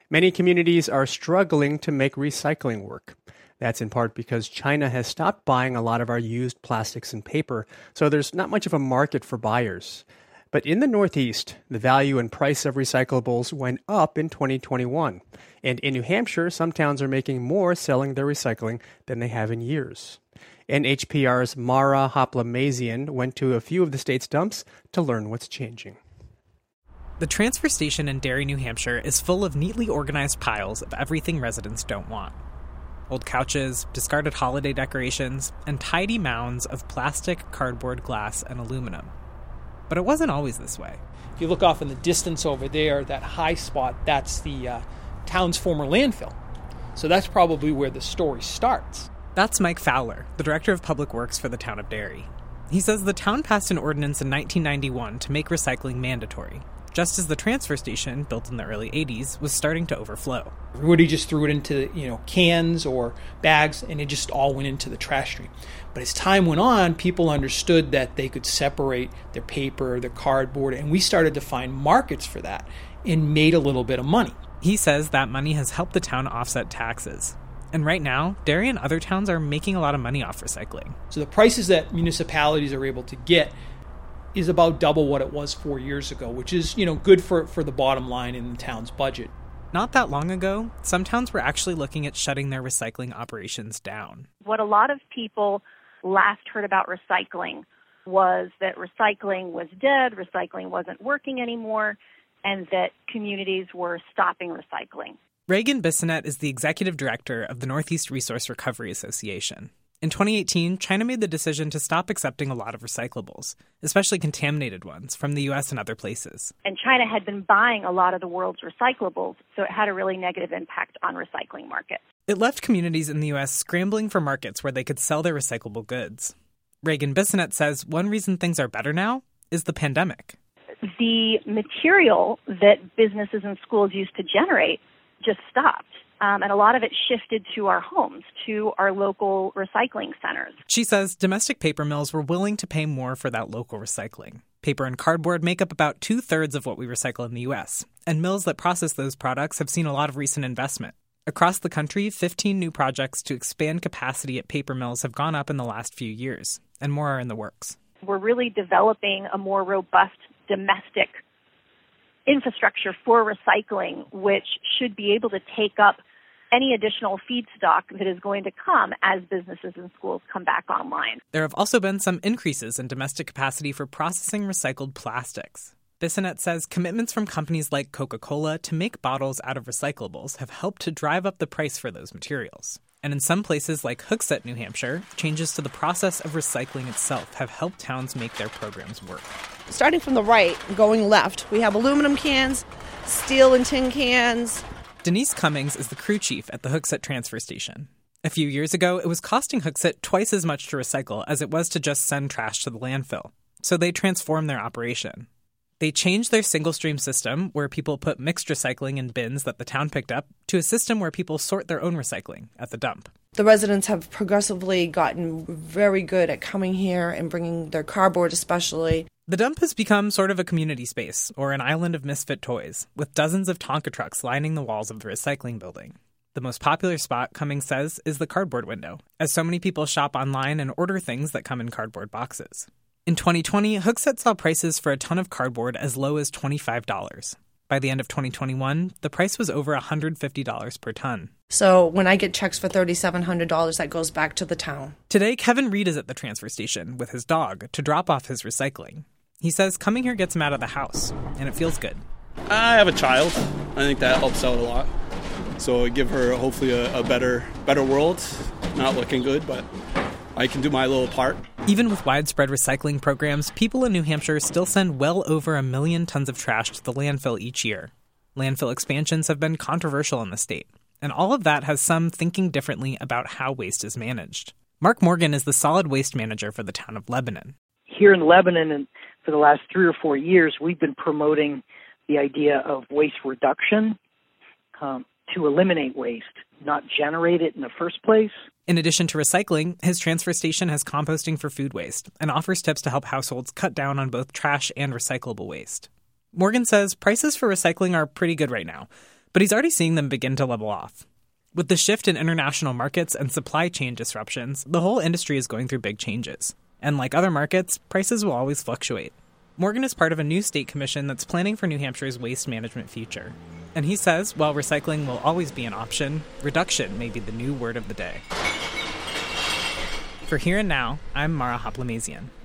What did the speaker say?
Many communities are struggling to make recycling work. That's in part because China has stopped buying a lot of our used plastics and paper, so there's not much of a market for buyers. But in the Northeast, the value and price of recyclables went up in 2021. And in New Hampshire, some towns are making more selling their recycling than they have in years. NHPR's Mara Hoplamazian went to a few of the state's dumps to learn what's changing. The transfer station in Derry, New Hampshire is full of neatly organized piles of everything residents don't want. Old couches, discarded holiday decorations, and tidy mounds of plastic, cardboard, glass, and aluminum. But it wasn't always this way. If you look off in the distance over there, that high spot, that's the town's former landfill. So that's probably where the story starts. That's Mike Fowler, the director of public works for the town of Derry. He says the town passed an ordinance in 1991 to make recycling mandatory, just as the transfer station, built in the early 80s, was starting to overflow. Everybody just threw it into, cans or bags, and it just all went into the trash stream. But as time went on, people understood that they could separate their paper, their cardboard, and we started to find markets for that and made a little bit of money. He says that money has helped the town offset taxes. And right now, Derry and other towns are making a lot of money off recycling. So the prices that municipalities are able to get is about double what it was 4 years ago, which is, good for the bottom line in the town's budget. Not that long ago, some towns were actually looking at shutting their recycling operations down. What a lot of people last heard about recycling was that recycling was dead, recycling wasn't working anymore, and that communities were stopping recycling. Reagan Bissonette is the executive director of the Northeast Resource Recovery Association. In 2018, China made the decision to stop accepting a lot of recyclables, especially contaminated ones, from the U.S. and other places. And China had been buying a lot of the world's recyclables, so it had a really negative impact on recycling markets. It left communities in the U.S. scrambling for markets where they could sell their recyclable goods. Reagan Bissonette says one reason things are better now is the pandemic. The material that businesses and schools used to generate just stopped. And a lot of it shifted to our homes, to our local recycling centers. She says domestic paper mills were willing to pay more for that local recycling. Paper and cardboard make up about 2/3 of what we recycle in the U.S., and mills that process those products have seen a lot of recent investment. Across the country, 15 new projects to expand capacity at paper mills have gone up in the last few years, and more are in the works. We're really developing a more robust domestic infrastructure for recycling, which should be able to take up any additional feedstock that is going to come as businesses and schools come back online. There have also been some increases in domestic capacity for processing recycled plastics. Bissonette says commitments from companies like Coca-Cola to make bottles out of recyclables have helped to drive up the price for those materials. And in some places like Hooksett, New Hampshire, changes to the process of recycling itself have helped towns make their programs work. Starting from the right, going left, we have aluminum cans, steel and tin cans. Denise Cummings is the crew chief at the Hooksett transfer station. A few years ago, it was costing Hooksett twice as much to recycle as it was to just send trash to the landfill. So they transformed their operation. They changed their single-stream system, where people put mixed recycling in bins that the town picked up, to a system where people sort their own recycling at the dump. The residents have progressively gotten very good at coming here and bringing their cardboard especially. The dump has become sort of a community space, or an island of misfit toys, with dozens of Tonka trucks lining the walls of the recycling building. The most popular spot, Cummings says, is the cardboard window, as so many people shop online and order things that come in cardboard boxes. In 2020, Hooksett saw prices for a ton of cardboard as low as $25. By the end of 2021, the price was over $150 per ton. So when I get checks for $3,700, that goes back to the town. Today, Kevin Reed is at the transfer station with his dog to drop off his recycling. He says coming here gets him out of the house, and it feels good. I have a child. I think that helps out a lot. So I give her hopefully a better world. Not looking good, but I can do my little part. Even with widespread recycling programs, people in New Hampshire still send well over 1 million tons of trash to the landfill each year. Landfill expansions have been controversial in the state, and all of that has some thinking differently about how waste is managed. Mark Morgan is the solid waste manager for the town of Lebanon. Here in Lebanon, and for the last 3 or 4 years, we've been promoting the idea of waste reduction to eliminate waste, not generate it in the first place. In addition to recycling, his transfer station has composting for food waste and offers tips to help households cut down on both trash and recyclable waste. Morgan says prices for recycling are pretty good right now, But he's already seeing them begin to level off. With the shift in international markets and supply chain disruptions, the whole industry is going through big changes. And like other markets, prices will always fluctuate. Morgan is part of a new state commission that's planning for New Hampshire's waste management future. And he says, while recycling will always be an option, reduction may be the new word of the day. For Here and Now, I'm Mara Hoplamazian.